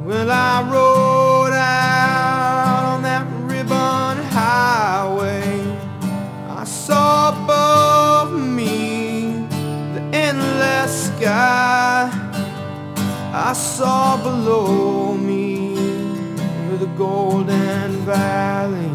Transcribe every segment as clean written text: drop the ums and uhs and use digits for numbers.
Well, I rode out on that ribbon highway. I saw above me the endless sky. I saw below me the golden valley.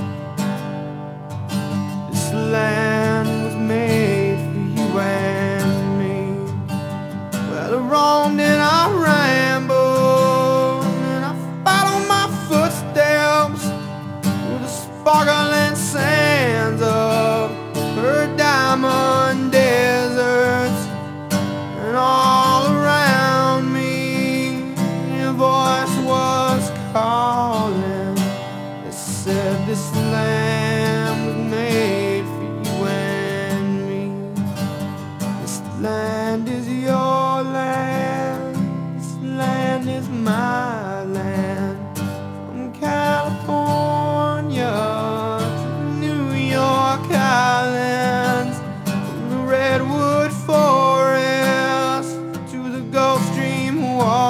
This land was made for you and me. Well, around and I rambled, and I followed my footsteps through the sparkling sands of her diamond deserts. And all around me your voice was calling. It said this land was made for you and me. This land is your land, this land is my land. From California to New York Islands, from the redwood forest to the Gulf Stream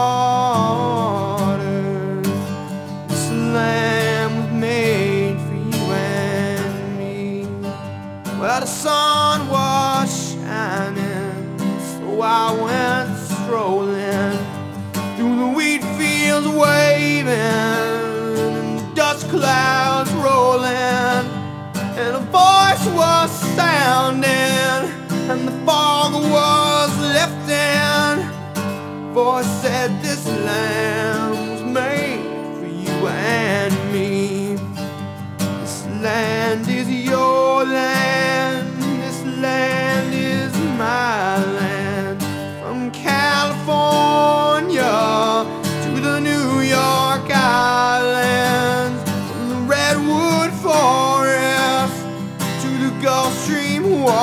waters. This land was made for you and me. Well, the sun was shining, so I went strolling through the wheat fields waving, and dust clouds rolling, and a voice was sounding, and the fog was lifting. Voice said this land was made for you and me. This land is your land, this land is my land. From California to the New York Islands, from the redwood forest to the Gulf Stream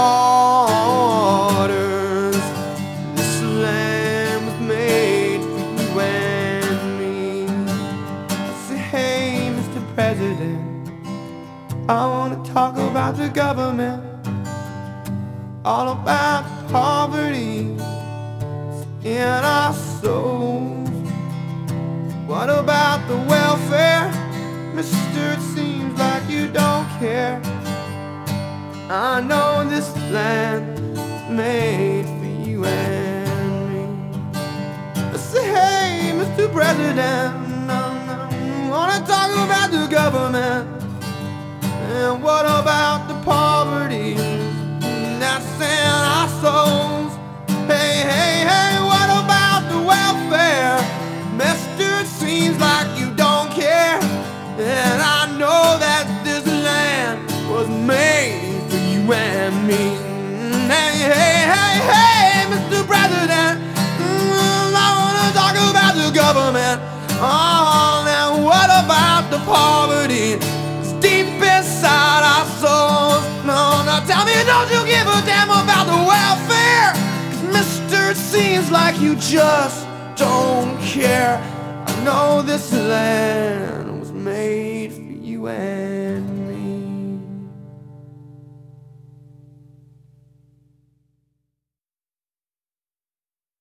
waters. This land was made for you and me. I say, hey, Mr. President, I wanna talk about the government, all about poverty in our souls. What about the welfare? Mister, it seems like you don't care. I know this land is made for you and me. I say, hey, Mr. President, I wanna talk about the government. And what about the poverty that's in our souls? Hey, hey, hey, what about the welfare? Mister, it seems like you don't care. And I know that this land was made for you and me. Hey, hey, hey, hey, Mr. President, I wanna talk about the government. Oh, now what about the poverty deep inside our souls? No, now tell me, don't you give a damn about the welfare? 'Cause mister, it seems like you just don't care. I know this land was made for you and me.